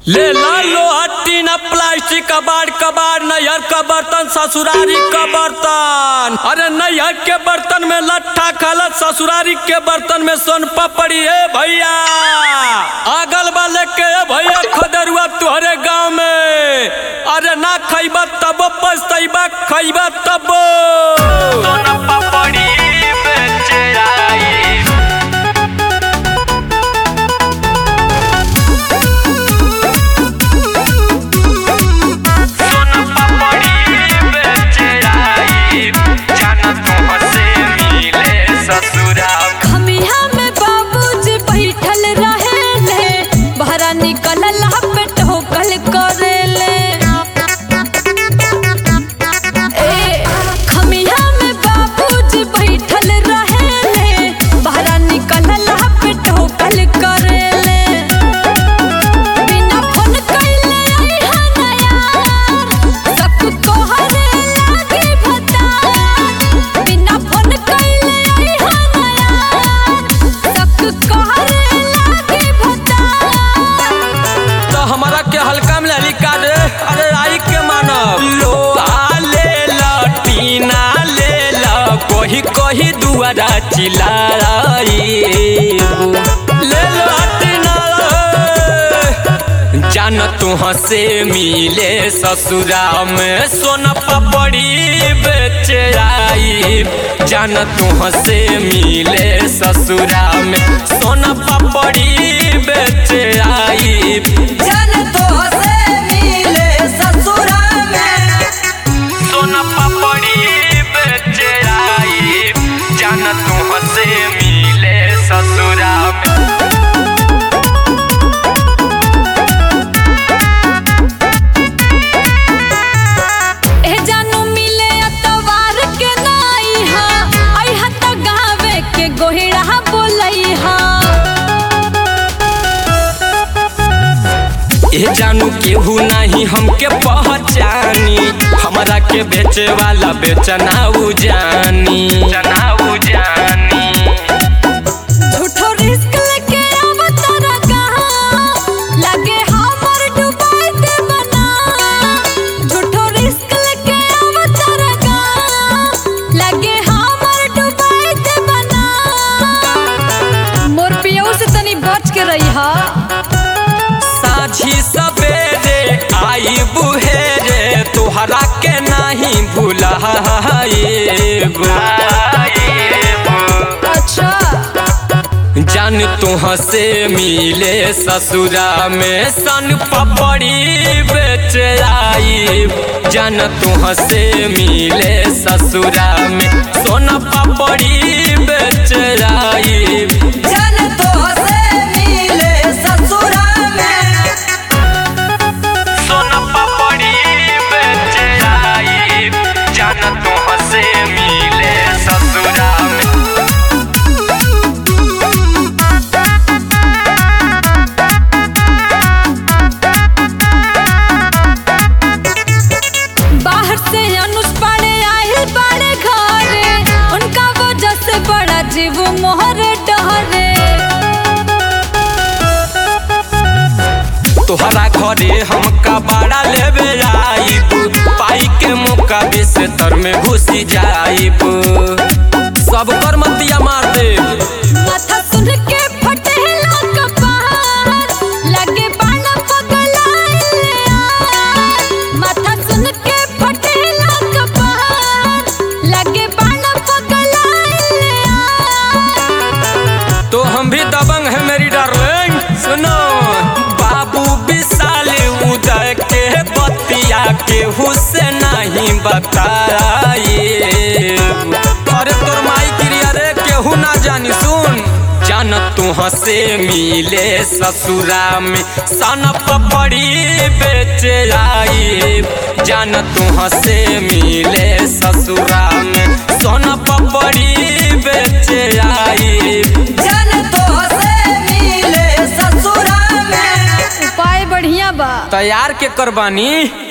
ले ला लोहा टीना प्लास्टिक कबाड़ कबाड़ नैहर का बर्तन ससुरारी का बर्तन। अरे नैहर के बर्तन में लट्ठा खलत ससुरारी के बर्तन में सोन पपड़ी है भैया। अगल वाले के भैया खदरुआ तुहरे गाँव में। अरे ना खैबा तब पछतैबा खैबा तब सोन पपड़ी बेचे आई। अरे आई के मानव लोहा ले ला टीना ले ला कोही कोही दुआरा चिल्लाई ले ला टीना जान तुह से मिले ससुरा में सोना पपड़ी बेचे आई। जान तुह से मिले ससुरा में सोना पपड़ी बेचे आई। जान तुह से ससुरा में सोना पपड़ी बेचे आई। जान तुह से मिले ससुरा में। ए जानू मिले अतवार के नाई हा आई हा त गावे के गोहिड़ा बोलई हा। ए जानू केहू नहीं हमके पहचानी हमरा के बेचे वाला बेचना उ जानी झूठो रिस्क लेके अवतारा कहां लगे हमर डुबाई दे बना। झूठो रिस्क लेके अवतारा कहां लगे हमर डुबाई दे बना। मोर पियो से तनी बच के रही हा। साझी सवेरे आई बुहेरे तोहरा के नहीं भुलाएब। अच्छा जान तुह से मिले ससुरा में सन पपड़ी बेचे आई। जान तुह से मिले ससुरा में सोना पपड़ी बेचे आई। जान तुह से मिले ससुरा में सोना पपड़ी बेचे आई। जान तुह से मिले ससुरा में। बाहर से अनुष पड़े आए बड़े घरे उनका वजह से बड़ा जीव मोहरे डहरे। तोहरा घरे हमका बड़ा लेवे आईब पाई के मौका से तर में घुसी जाइब सब कर मतिया मार दे। माथा सुन के फटेला कपार लगे बाला पगलाए। माथा सुन के फटेला कपार लगे बाला पगलाए। तो हम भी दबंग है मेरी डार्लिंग। सुनो बाबू विशाल उदय के बतिया के हुसे नहीं बताए। अरे तोर माई क्रिया रे केहू ना जानी सुन। जान तुह से मिले ससुरा में सन पपड़ी बेचे आई। जान तुह से मिले ससुरा में सोना पपड़ी बेचे आई। जान तुह से मिले ससुरा में उपाय बढ़िया बा तैयार के करबानी।